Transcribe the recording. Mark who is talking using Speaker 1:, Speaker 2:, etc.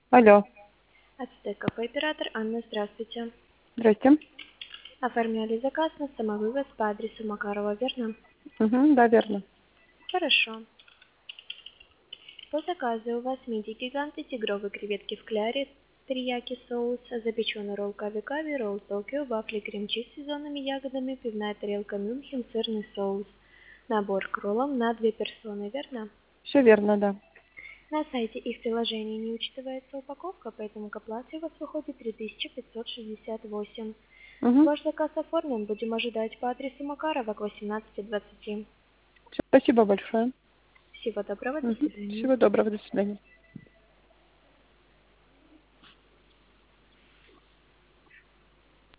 Speaker 1: Алло,
Speaker 2: Ацтек Кафе оператор Анна, здравствуйте.
Speaker 1: здрасте.
Speaker 2: Оформляли заказ на самовывоз по адресу Макарова, верно?
Speaker 1: Угу, да, верно.
Speaker 2: Хорошо. По заказу у вас мидии гиганты, тигровые креветки в кляре, терияки соус, запеченный ролл кави-кави, ролл Токио, вафли крем-чиз с сезонными ягодами, пивная тарелка Мюнхен, сырный соус. Набор к роллам на 2 персоны, верно?
Speaker 1: Все верно, да.
Speaker 2: На сайте и в приложении не учитывается упаковка, поэтому к оплате у вас выходит 3568.
Speaker 1: Угу.
Speaker 2: Ваш заказ оформлен, будем ожидать по адресу Макарова к 18:20.
Speaker 1: Спасибо большое.
Speaker 2: Всего доброго, до
Speaker 1: Угу.
Speaker 2: свидания.
Speaker 1: Всего доброго, до свидания.